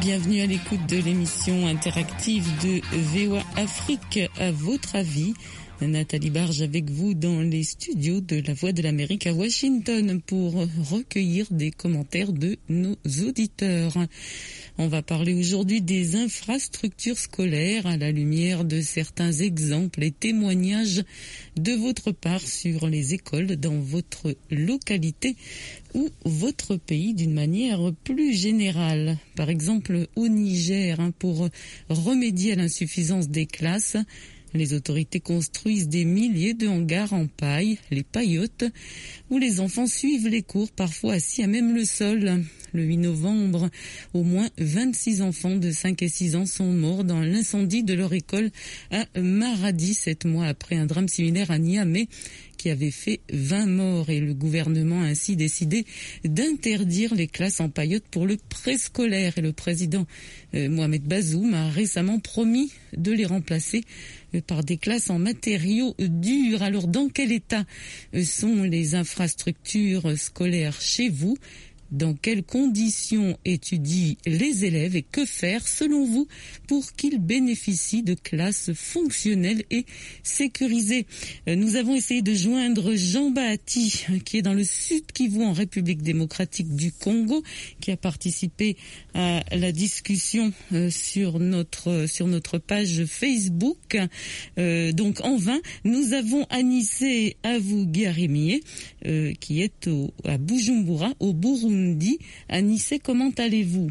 Bienvenue à l'écoute de l'émission interactive de VOA Afrique. À votre avis, Nathalie Barge avec vous dans les studios de La Voix de l'Amérique à Washington pour recueillir des commentaires de nos auditeurs. On va parler aujourd'hui des infrastructures scolaires à la lumière de certains exemples et témoignages de votre part sur les écoles dans votre localité ou votre pays d'une manière plus générale. Par exemple, au Niger, pour remédier à l'insuffisance des classes, les autorités construisent des milliers de hangars en paille, les paillotes, où les enfants suivent les cours, parfois assis à même le sol. Le 8 novembre, au moins 26 enfants de 5 et 6 ans sont morts dans l'incendie de leur école à Maradi, 7 mois après un drame similaire à Niamey qui avait fait 20 morts. Et le gouvernement a ainsi décidé d'interdire les classes en paillotes pour le préscolaire. Et le président Mohamed Bazoum a récemment promis de les remplacer par des classes en matériaux durs. Alors, dans quel état sont les infrastructures scolaires chez vous ? Dans quelles conditions étudient les élèves et que faire, selon vous, pour qu'ils bénéficient de classes fonctionnelles et sécurisées? Nous avons essayé de joindre Jean Bahati, qui est dans le Sud Kivu, en République démocratique du Congo, qui a participé à la discussion sur notre page Facebook. Donc, en vain, nous avons Anissé Avougiarimie, qui est à Bujumbura, au Burundi. Anissé, comment allez-vous?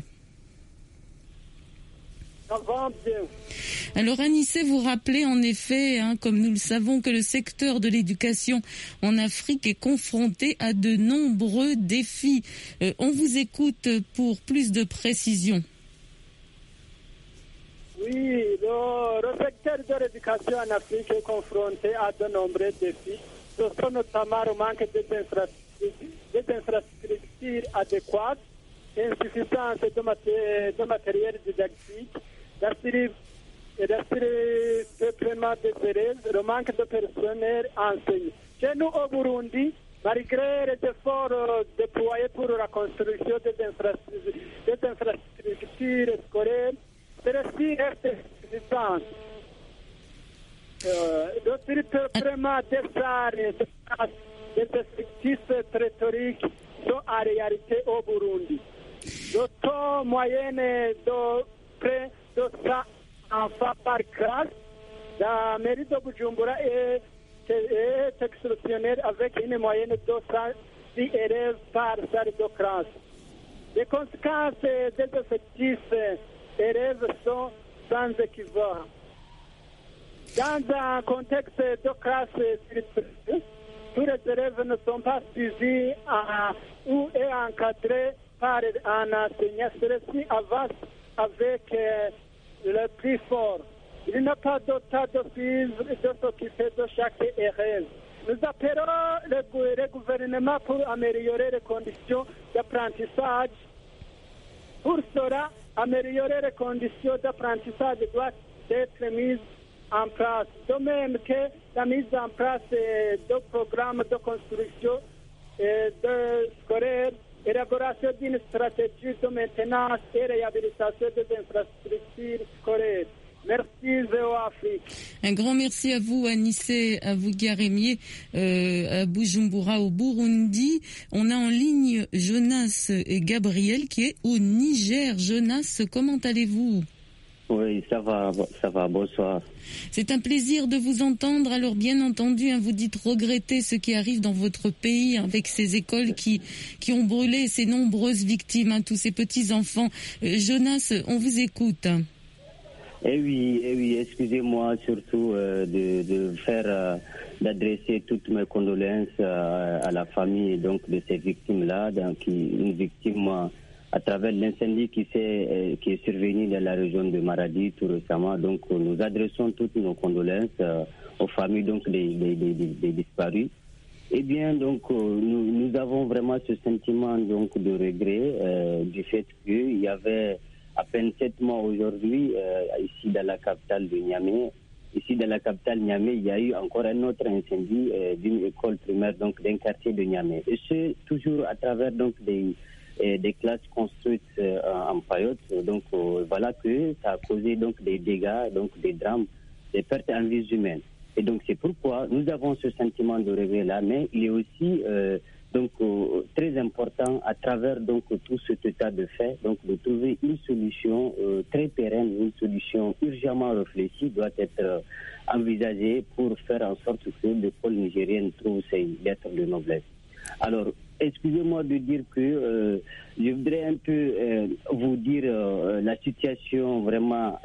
Ça va bien. Alors Anissé, vous rappelez en effet, comme nous le savons, que le secteur de l'éducation en Afrique est confronté à de nombreux défis. On vous écoute pour plus de précisions. Oui, le secteur de l'éducation en Afrique est confronté à de nombreux défis. Ce sont notamment le manque d'infrastructures adéquates, insuffisance de matériel didactique, peuplement des élèves, le manque de personnel enseignant. Chez nous au Burundi, malgré les efforts déployés pour la construction des infrastructures scolaires, celles-ci restent insuffisantes. Le peuplement des salles, des effectifs rhétoriques sont en réalité au Burundi. Le taux moyen de près de 100 enfants par classe, la mairie de Bujumbura est exceptionnelle avec une moyenne de 106 élèves par salle de classe. Les conséquences des effectifs élèves sont sans équivalent. Dans un contexte de classe stricte, tous les élèves ne sont pas suivis ou encadrés par un enseignant. Ceux-ci avancent avec le plus fort. Il n'y a pas de tas de filles de s'occuper de chaque élève. Nous appelons le gouvernement pour améliorer les conditions d'apprentissage. Pour cela, améliorer les conditions d'apprentissage doivent être mises en place, de même que la mise en place de programmes de construction de scolaires, élaboration d'une stratégie de maintenance et réhabilitation des infrastructures scolaires. Merci, VOA Afrique. Un grand merci à vous, Anissé Avougiarimie, à Bujumbura, au Burundi. On a en ligne Jonas et Gabriel qui est au Niger. Jonas, comment allez-vous? Oui, ça va, bonsoir. C'est un plaisir de vous entendre. Alors bien entendu, vous dites regretter ce qui arrive dans votre pays avec ces écoles qui ont brûlé, ces nombreuses victimes, tous ces petits-enfants. Jonas, on vous écoute. Eh oui, excusez-moi surtout d'adresser toutes mes condoléances à la famille donc de ces victimes-là, une victime à travers l'incendie qui est survenu dans la région de Maradi tout récemment. Donc nous adressons toutes nos condoléances aux familles donc des disparus. Eh bien donc nous avons vraiment ce sentiment donc de regret du fait qu'il y avait à peine 7 mois aujourd'hui ici dans la capitale de Niamey. Ici dans la capitale Niamey, il y a eu encore un autre incendie d'une école primaire donc d'un quartier de Niamey. Et c'est toujours à travers donc des des classes construites en paillotes. Donc voilà que ça a causé donc des dégâts, donc des drames, des pertes en vies humaines. Et donc c'est pourquoi nous avons ce sentiment de regret là, mais il est aussi très important à travers donc tout cet état de fait, donc de trouver une solution très pérenne, une solution urgemment réfléchie doit être envisagée pour faire en sorte que l'école nigérienne trouve ses lettres de noblesse. Alors, excusez-moi de dire que je voudrais un peu vous dire la situation vraiment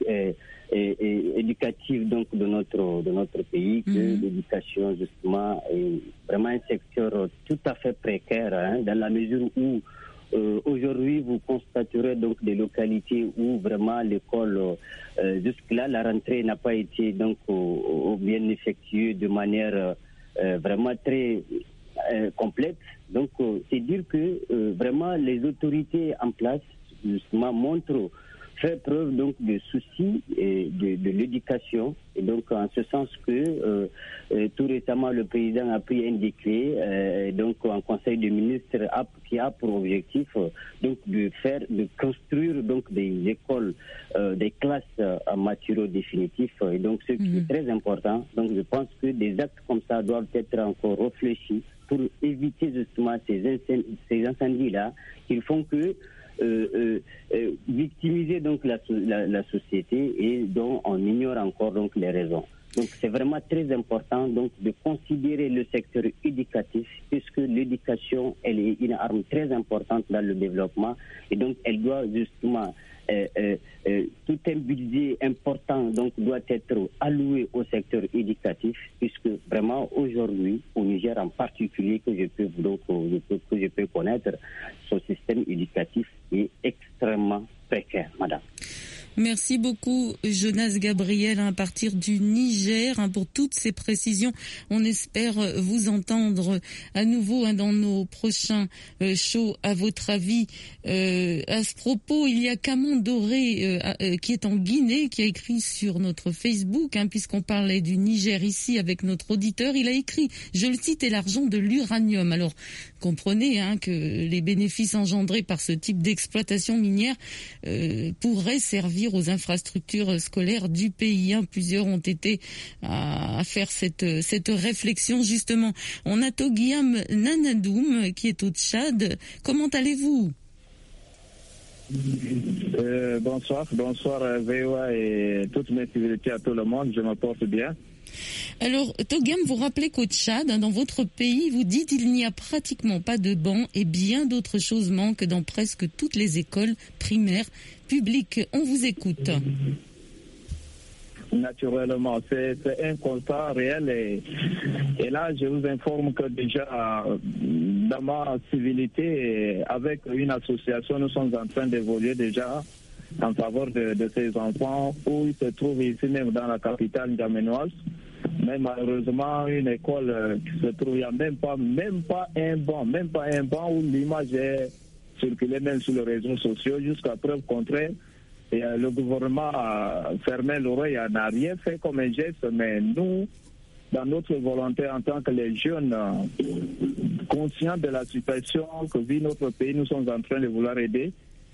éducative donc de notre pays, que l'éducation justement est vraiment un secteur tout à fait précaire, dans la mesure où aujourd'hui vous constaterez donc des localités où vraiment l'école jusque-là la rentrée n'a pas été donc bien effectuée de manière vraiment très complète. Donc c'est dire que vraiment les autorités en place justement fait preuve donc de souci de l'éducation, et donc en ce sens que tout récemment le président a pris un décret donc en conseil des ministres qui a pour objectif donc de construire donc des écoles, des classes en matériaux définitifs, et donc ce qui est très important. Donc je pense que des actes comme ça doivent être encore réfléchis pour éviter justement ces incendies-là qui font que victimiser donc la société et dont on ignore encore donc les raisons. Donc c'est vraiment très important donc de considérer le secteur éducatif, puisque l'éducation elle est une arme très importante dans le développement, et donc elle doit justement tout un budget important donc doit être alloué au secteur éducatif, puisque vraiment aujourd'hui au Niger en particulier que je peux connaître, son système éducatif est extrêmement précaire, madame. Merci beaucoup Jonas Gabriel à partir du Niger pour toutes ces précisions. On espère vous entendre à nouveau dans nos prochains shows. À votre avis, à ce propos, il y a Camon Doré qui est en Guinée, qui a écrit sur notre Facebook, puisqu'on parlait du Niger ici avec notre auditeur. Il a écrit, je le cite, « est l'argent de l'uranium ». Alors comprenez que les bénéfices engendrés par ce type d'exploitation minière pourraient servir aux infrastructures scolaires du pays. Plusieurs ont été à faire cette réflexion justement. On a Togiam Nanadoum qui est au Tchad. Comment allez-vous? Bonsoir VOA et toutes mes fidélités à tout le monde, je me porte bien. Alors, Togiam, vous rappelez qu'au Tchad, dans votre pays, vous dites il n'y a pratiquement pas de bancs et bien d'autres choses manquent dans presque toutes les écoles primaires publiques. On vous écoute. Naturellement, c'est un constat réel et là, je vous informe que déjà, dans ma civilité, avec une association, nous sommes en train d'évoluer déjà en faveur de ces enfants où ils se trouvent ici même dans la capitale n'djamenoise. Mais malheureusement, une école qui se trouve, il n'y a même pas un banc où l'image est circulée même sur les réseaux sociaux jusqu'à preuve contraire. Et le gouvernement a fermé l'oreille, n'a rien fait comme un geste, mais nous, dans notre volonté en tant que les jeunes conscients de la situation que vit notre pays, nous sommes en train de vouloir aider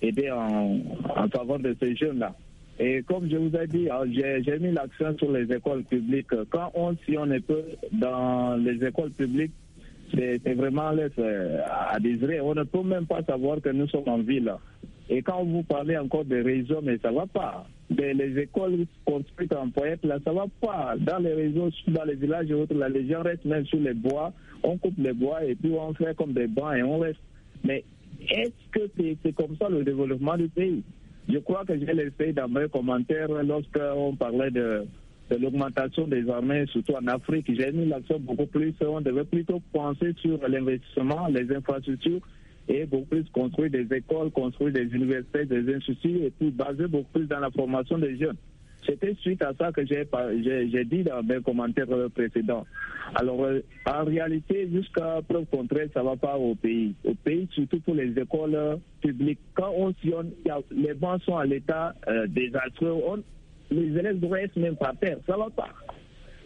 en faveur de ces jeunes-là. Et comme je vous ai dit, j'ai mis l'accent sur les écoles publiques. Quand on sillonne un peu dans les écoles publiques, c'est vraiment à désirer. On ne peut même pas savoir que nous sommes en ville. Et quand vous parlez encore des réseaux, mais ça ne va pas. Les écoles construites en poète, là, ça ne va pas. Dans les réseaux, dans les villages et autres, là, les gens restent même sur les bois. On coupe les bois et puis on fait comme des bancs et on reste. Mais est-ce que c'est comme ça le développement du pays? Je crois que j'ai laissé dans mes commentaires lorsqu'on parlait de l'augmentation des armées, surtout en Afrique. J'ai mis l'accent beaucoup plus. On devait plutôt penser sur l'investissement, les infrastructures et beaucoup plus construire des écoles, construire des universités, des instituts et puis baser beaucoup plus dans la formation des jeunes. C'était suite à ça que j'ai dit dans mes commentaires précédents. Alors, en réalité, jusqu'à preuve contraire, ça ne va pas au pays. Au pays, surtout pour les écoles publiques. Quand on sillonne, les bancs sont à l'état désastreux. Les élèves restent même par terre. Ça ne va pas.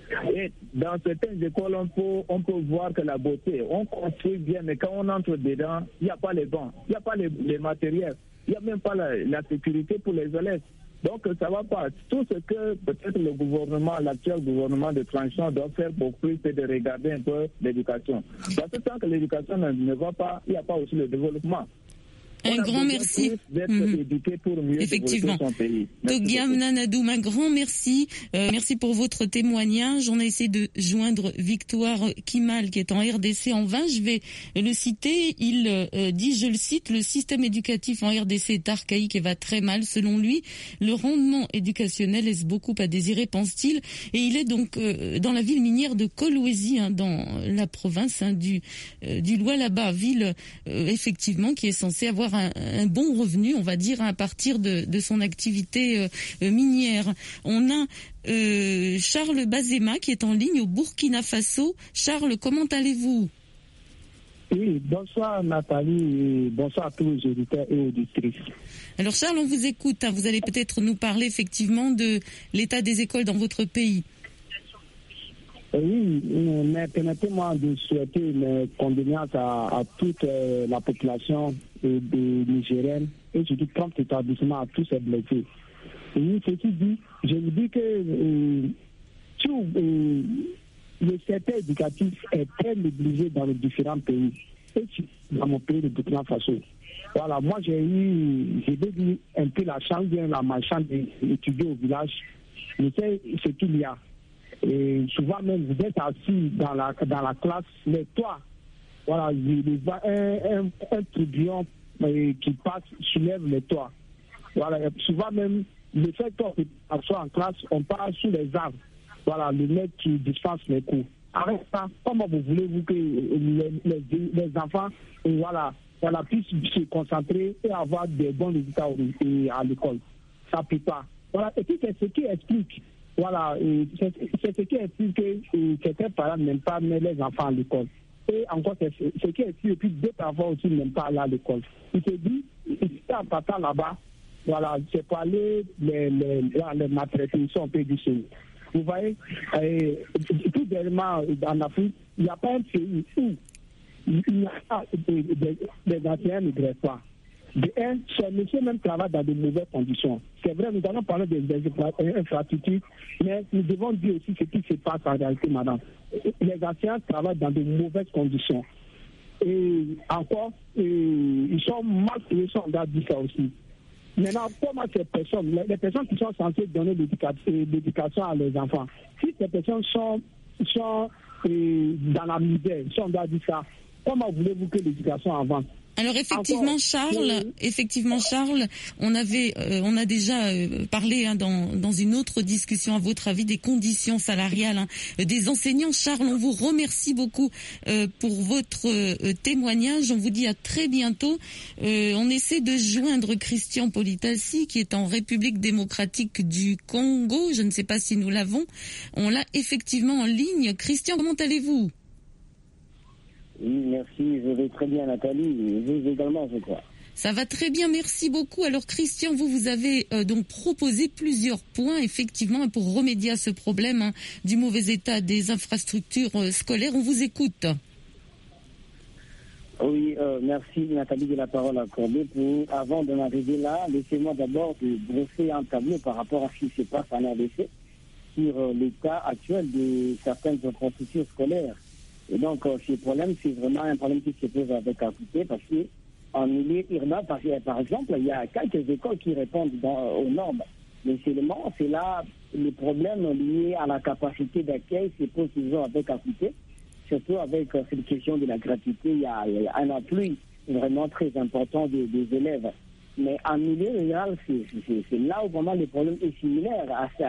Et dans certaines écoles, on peut voir que la beauté, on construit bien, mais quand on entre dedans, il n'y a pas les bancs, il n'y a pas les matériels, il n'y a même pas la sécurité pour les élèves. Donc ça ne va pas. Tout ce que peut-être le gouvernement, l'actuel gouvernement de transition doit faire pour plus, c'est de regarder un peu l'éducation. Parce que tant que l'éducation ne va pas, il n'y a pas aussi le développement. Un grand merci. D'être éduqué pour mieux effectivement. développer son pays. Togiam Nanadoum, un grand merci. Merci pour votre témoignage. On a essayé de joindre Victoire Kimal qui est en RDC en vain. Je vais le citer. Il dit, je le cite, le système éducatif en RDC est archaïque et va très mal. Selon lui, le rendement éducationnel laisse beaucoup à désirer, pense-t-il. Et il est donc dans la ville minière de Kolwezi, dans la province du Lualaba, ville effectivement qui est censée avoir un bon revenu, on va dire, à partir de son activité minière. On a Charles Bazema qui est en ligne au Burkina Faso. Charles, comment allez-vous? Oui, bonsoir Nathalie, et bonsoir à tous les auditeurs et auditrices. Alors Charles, on vous écoute. Vous allez peut-être nous parler effectivement de l'état des écoles dans votre pays. Oui, mais permettez-moi de souhaiter mes condoléances à toute la population nigérienne et surtout prompt établissement à tous ces blessés. Et ceci dit, je vous dis que le secteur éducatif est très négligé dans les différents pays, et dans mon pays, le Burkina Faso. Voilà, moi j'ai eu un peu la chance, la malchance d'étudier au village. Je sais ce qu'il y a. Et souvent même, vous êtes assis dans la classe, les toits, voilà, je vois un tourbillon qui passe, soulève les toits. Voilà, souvent même, le fait qu'on soit en classe, on part sous les arbres. Voilà, le maître qui dispense les cours. Avec ça, comment vous voulez-vous que les enfants puissent se concentrer et avoir des bons résultats à l'école? Ça ne peut pas. Voilà, et puis c'est ce qui explique. Voilà, c'est ce qui explique que certains parents n'aiment pas mettre les enfants à l'école. Et encore, c'est ce qui explique que d'autres enfants aussi n'aiment pas aller à l'école. Il se dit, en partant là-bas, voilà, c'est pour aller les matriculations, on peut dire chez nous. Vous voyez, tout dernièrement en Afrique, il n'y a pas un pays où il n'y a pas des enseignants ne grèvent pas. Ce monsieur même travaille dans de mauvaises conditions. C'est vrai, nous allons parler des infrastructures, mais nous devons dire aussi ce qui se passe en réalité, madame. Les enseignants travaillent dans de mauvaises conditions. Et encore, ils sont mal payés, on doit dire ça aussi. Maintenant, comment ces personnes, les personnes qui sont censées donner l'éducation à leurs enfants, si ces personnes sont dans la misère, si on doit dire ça, comment voulez-vous que l'éducation avance? Alors effectivement, Charles, on a déjà parlé dans une autre discussion, à votre avis, des conditions salariales des enseignants. Charles, on vous remercie beaucoup pour votre témoignage. On vous dit à très bientôt. On essaie de joindre Christian Politassi, qui est en République démocratique du Congo. Je ne sais pas si nous l'avons. On l'a effectivement en ligne. Christian, comment allez-vous? Oui, merci, je vais très bien Nathalie, et vous également je crois. Ça va très bien, merci beaucoup. Alors Christian, vous avez donc proposé plusieurs points effectivement pour remédier à ce problème du mauvais état des infrastructures scolaires. On vous écoute. Oui, merci Nathalie de la parole accordée. Avant de m'arriver là, laissez-moi d'abord de brosser un tableau par rapport à ce qui se passe en RDC sur l'état actuel de certaines infrastructures scolaires. Et donc, ce problème, c'est vraiment un problème qui se pose avec acuité parce qu'en milieu urbain, par exemple, il y a quelques écoles qui répondent aux normes. Mais seulement, c'est là le problème lié à la capacité d'accueil se pose toujours avec acuité, surtout avec cette question de la gratuité. Il y a un appui vraiment très important des élèves. Mais en milieu rural, c'est là où vraiment le problème est similaire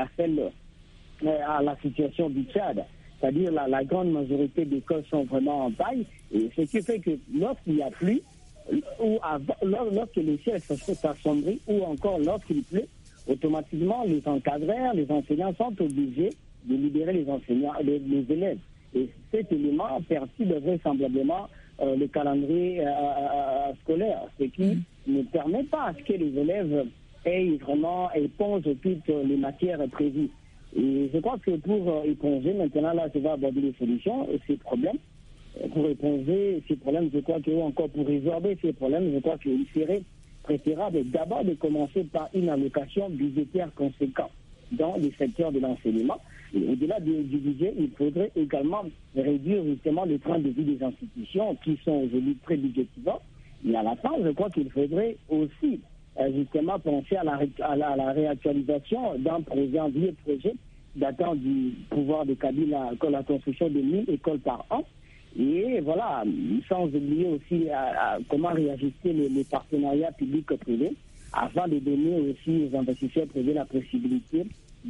à la situation du Tchad. C'est-à-dire la grande majorité des écoles sont vraiment en paille, et ce qui fait que lorsqu'il y a pluie, ou lorsque les ciels sont assombris, ou encore lorsqu'il pleut, automatiquement les encadreurs, les enseignants sont obligés de libérer les enseignants, les élèves. Et cet élément perturbe vraisemblablement le calendrier scolaire, ce qui ne permet pas à ce que les élèves aient vraiment épongent toutes les matières prévues. Et je crois que pour éponger, maintenant, là, je vais aborder les solutions, ces problèmes. Pour éponger ces problèmes, je crois que, ou encore pour résorber ces problèmes, je crois qu'il serait préférable d'abord de commencer par une allocation budgétaire conséquente dans le secteur de l'enseignement. Et au-delà du budget, il faudrait également réduire justement le train de vie des institutions qui sont aujourd'hui très budgétisantes. Et à la fin, je crois qu'il faudrait aussi justement penser à la réactualisation d'un projet, un vieux projet datant du pouvoir de Kabila, la construction de 1000 écoles par an. Et voilà, sans oublier aussi comment réajuster les partenariats publics-privés afin de donner aussi aux investisseurs privés la possibilité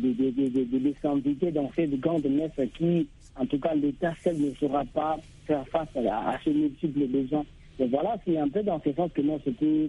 de s'inviter dans cette grande messe qui, en tout cas, l'État seul ne saura pas faire face à ces multiples besoins. Et voilà, c'est un peu dans ce sens que moi, c'était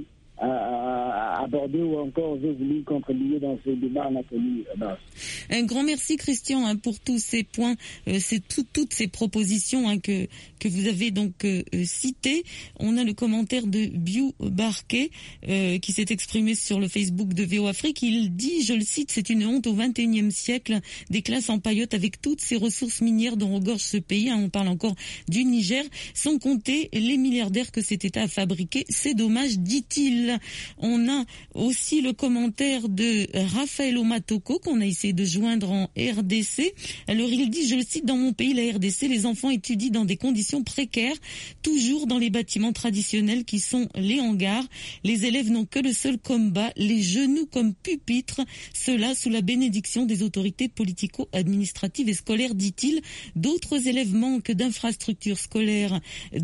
aborder ou encore j'ai voulu contribuer dans ce débat, Nathalie. Un grand merci, Christian, pour tous ces points, toutes ces propositions que vous avez donc citées. On a le commentaire de Biou Barquet qui s'est exprimé sur le Facebook de VO Afrique. Il dit, je le cite, c'est une honte au XXIe siècle, des classes en paillotte avec toutes ces ressources minières dont regorge ce pays. On parle encore du Niger, sans compter les milliardaires que cet État a fabriqués. C'est dommage, dit-il. On a aussi le commentaire de Raphaël Omatoko qu'on a essayé de joindre en RDC. Alors il dit, je le cite, dans mon pays, la RDC, les enfants étudient dans des conditions précaires, toujours dans les bâtiments traditionnels qui sont les hangars. Les élèves n'ont que le seul combat, les genoux comme pupitres, cela sous la bénédiction des autorités politico-administratives et scolaires, dit-il. D'autres élèves manquent d'infrastructures scolaires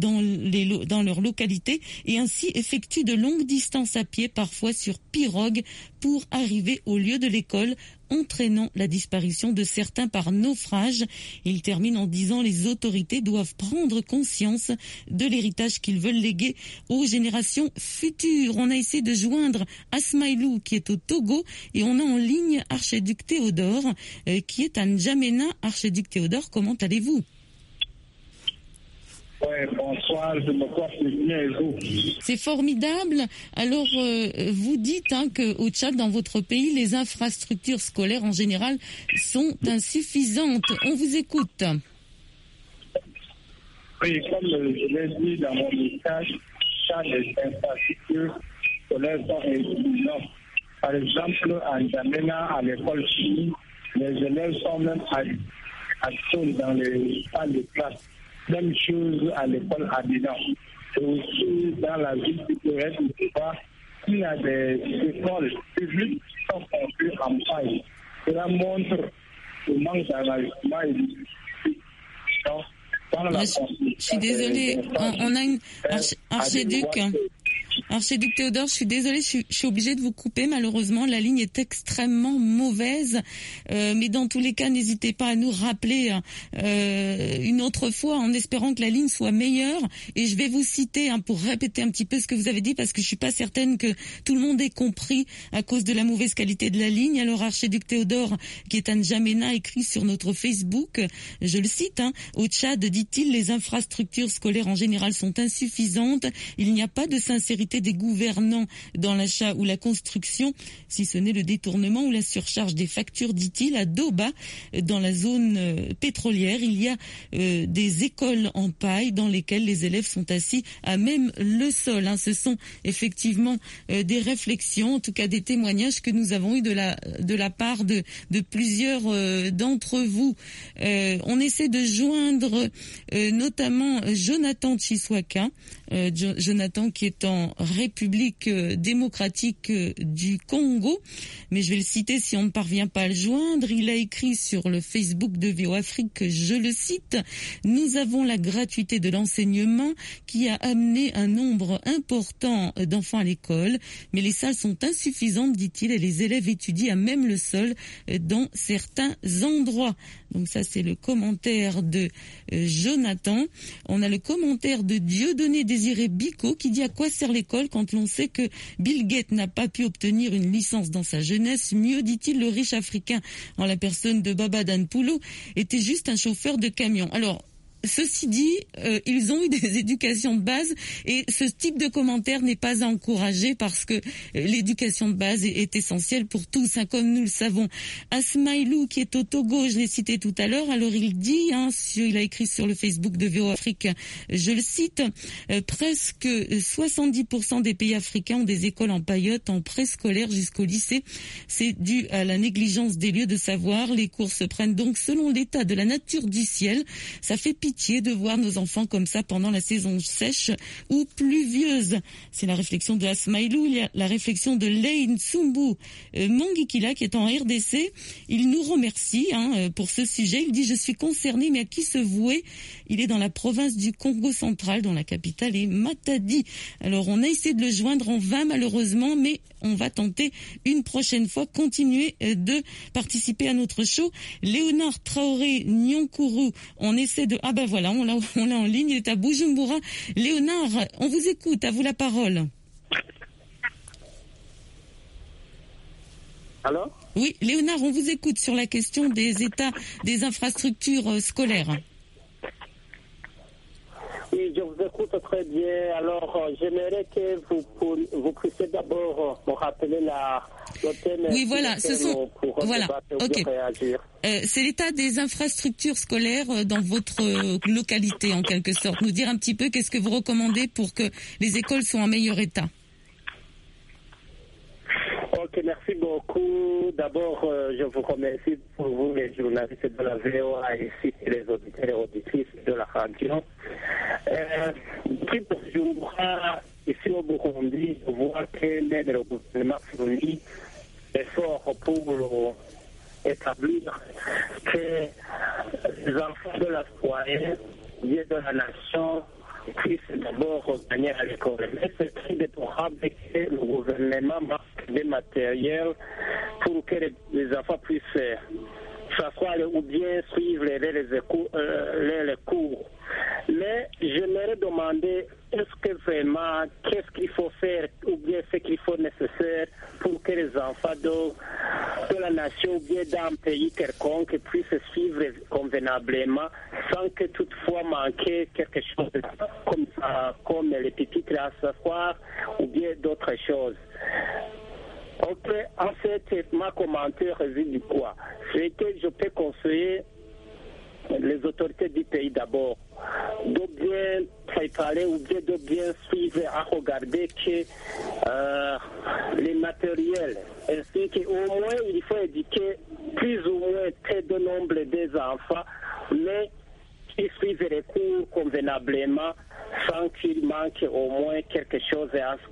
dans leur localité et ainsi effectuent de longues distances à pied, parfois sur pirogue, pour arriver au lieu de l'école, entraînant la disparition de certains par naufrage. Il termine en disant, les autorités doivent prendre conscience de l'héritage qu'ils veulent léguer aux générations futures. On a essayé de joindre Asmaïlou qui est au Togo et on a en ligne Archiduc Théodore qui est à N'Djamena. Archiduc Théodore, comment allez-vous? Ouais, bonsoir, je me porte bien et vous. C'est formidable. Alors, vous dites qu'au Tchad, dans votre pays, les infrastructures scolaires en général sont insuffisantes. On vous écoute. Oui, comme je l'ai dit dans mon message, les infrastructures scolaires sont insuffisantes. Par exemple, à N'Djamena, à l'école chimie, les élèves sont même assis dans les salles de classe. Même chose à l'école Abidjan. Et aussi dans la ville de Corée, il y a des écoles publiques qui sont construites en paille. Cela montre le manque d'enracinement et de je suis désolée, on a une Archiduc Théodore, je suis désolée, je suis obligée de vous couper. Malheureusement, la ligne est extrêmement mauvaise. Mais dans tous les cas, n'hésitez pas à nous rappeler une autre fois en espérant que la ligne soit meilleure. Et je vais vous citer pour répéter un petit peu ce que vous avez dit parce que je suis pas certaine que tout le monde ait compris à cause de la mauvaise qualité de la ligne. Alors, Archiduc Théodore, qui est à N'Djamena, écrit sur notre Facebook, je le cite, au Tchad, dit-il, les infrastructures scolaires en général sont insuffisantes. Il n'y a pas de sincérité des gouvernants dans l'achat ou la construction, si ce n'est le détournement ou la surcharge des factures, dit-il. À Doba, dans la zone pétrolière, il y a des écoles en paille dans lesquelles les élèves sont assis à même le sol. Ce sont effectivement des réflexions, en tout cas des témoignages que nous avons eu de la part de plusieurs d'entre vous. On essaie de joindre notamment Jonathan Chiswaka, Jonathan qui est en République démocratique du Congo, mais je vais le citer si on ne parvient pas à le joindre. Il a écrit sur le Facebook de VO Afrique, je le cite, « Nous avons la gratuité de l'enseignement qui a amené un nombre important d'enfants à l'école, mais les salles sont insuffisantes, dit-il, et les élèves étudient à même le sol dans certains endroits. » Donc ça, c'est le commentaire de Jonathan. On a le commentaire de Dieudonné Désiré Bicot qui dit, à quoi sert l'école quand l'on sait que Bill Gates n'a pas pu obtenir une licence dans sa jeunesse? Mieux, dit-il, le riche africain, en la personne de Baba Danpulo, était juste un chauffeur de camion. Alors, ceci dit, ils ont eu des éducations de base et ce type de commentaire n'est pas à encourager parce que l'éducation de base est essentielle pour tous, hein, comme nous le savons. Asmaïlou, qui est au Togo, je l'ai cité tout à l'heure, alors il dit, il a écrit sur le Facebook de VOA Afrique, je le cite, presque 70% des pays africains ont des écoles en paillotte en préscolaire jusqu'au lycée. C'est dû à la négligence des lieux de savoir. Les cours se prennent donc selon l'état de la nature du ciel. Ça fait pitié de voir nos enfants comme ça pendant la saison sèche ou pluvieuse. C'est la réflexion de Asmaïlou. Il y a la réflexion de Lane Tsumbu Mongikila qui est en RDC. Il nous remercie pour ce sujet. Il dit « Je suis concerné, mais à qui se vouer ?» Il est dans la province du Congo central, dont la capitale est Matadi. Alors, on a essayé de le joindre en vain, malheureusement, mais on va tenter une prochaine fois, continuer de participer à notre show. Léonard Traoré Nyonkuru, on essaie de... Ah ben voilà, on l'a en ligne, il est à Bujumbura. Léonard, on vous écoute, à vous la parole. Allô ? Oui, Léonard, on vous écoute sur la question des états des infrastructures scolaires. Oui, je vous écoute très bien. Alors, j'aimerais que vous puissiez d'abord me rappeler le thème. Oui, voilà, ce sont... Voilà, ok. C'est l'état des infrastructures scolaires dans votre localité, en quelque sorte. Nous dire un petit peu qu'est-ce que vous recommandez pour que les écoles soient en meilleur état. Ok, merci beaucoup. D'abord, je vous remercie pour vous, les journalistes de la VOA ici, et les auditeurs et auditrices de la radio. Depuis Bujumbura, ici au Burundi, je vois que le gouvernement fournit effort pour établir que les enfants de la foyer, liés de la nation, puissent d'abord gagner à l'école. Mais c'est très déplorable que le gouvernement marque des matériels pour que les enfants puissent s'asseoir ou bien suivre les cours. Mais j'aimerais demander, est-ce que vraiment, qu'est-ce qu'il faut faire ou bien ce qu'il faut nécessaire pour que les enfants de la nation ou bien d'un pays quelconque puissent suivre convenablement sans que toutefois manquer quelque chose comme ça, comme les petits classes s'asseoir ou bien d'autres choses. Ok, en fait, ma commentaire réside du quoi? C'est que je peux conseiller les autorités du pays d'abord de bien préparer ou bien de bien suivre à regarder que les matériels ainsi qu'au moins il faut éduquer plus ou moins très de nombre des enfants, mais qui suivent les cours convenablement sans qu'il manque au moins quelque chose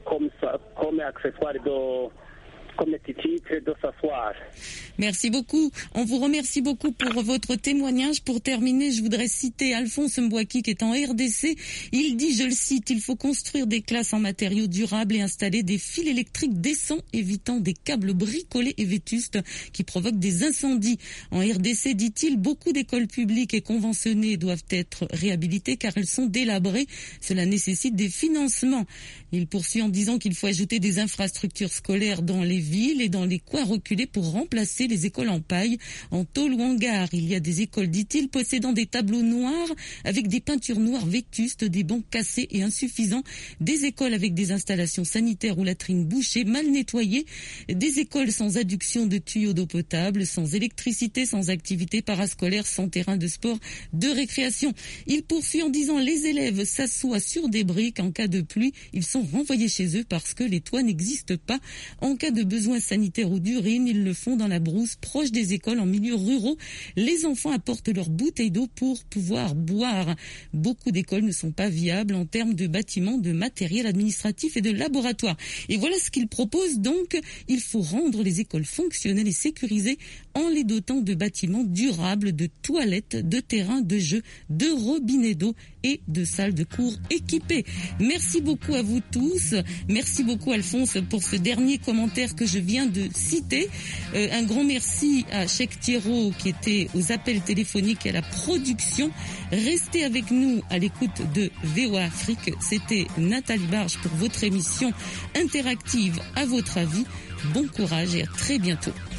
comme accessoire comme titre de s'asseoir. Merci beaucoup. On vous remercie beaucoup pour votre témoignage. Pour terminer, je voudrais citer Alphonse Mbouaki qui est en RDC. Il dit, je le cite, il faut construire des classes en matériaux durables et installer des fils électriques décents, évitant des câbles bricolés et vétustes qui provoquent des incendies. En RDC, dit-il, beaucoup d'écoles publiques et conventionnées doivent être réhabilitées car elles sont délabrées. Cela nécessite des financements. Il poursuit en disant qu'il faut ajouter des infrastructures scolaires dans les villes et dans les coins reculés pour remplacer les écoles en paille, en tôle ou en gare. Il y a des écoles, dit-il, possédant des tableaux noirs avec des peintures noires vétustes, des bancs cassés et insuffisants, des écoles avec des installations sanitaires ou latrines bouchées, mal nettoyées, des écoles sans adduction de tuyaux d'eau potable, sans électricité, sans activité parascolaire, sans terrain de sport, de récréation. Il poursuit en disant les élèves s'assoient sur des briques en cas de pluie, ils sont renvoyés chez eux parce que les toits n'existent pas. En cas de besoin sanitaire ou d'urine, ils le font dans la brousse, proche des écoles, en milieux ruraux. Les enfants apportent leurs bouteilles d'eau pour pouvoir boire. Beaucoup d'écoles ne sont pas viables en termes de bâtiments, de matériel administratif et de laboratoire. Et voilà ce qu'il propose donc. Il faut rendre les écoles fonctionnelles et sécurisées en les dotant de bâtiments durables, de toilettes, de terrains de jeu, de robinets d'eau et de salles de cours équipées. Merci beaucoup à vous tous. Merci beaucoup Alphonse pour ce dernier commentaire que je viens de citer. Un grand merci à Cheikh Thierro qui était aux appels téléphoniques et à la production. Restez avec nous à l'écoute de VOA Afrique. C'était Nathalie Barge pour votre émission interactive à votre avis. Bon courage et à très bientôt.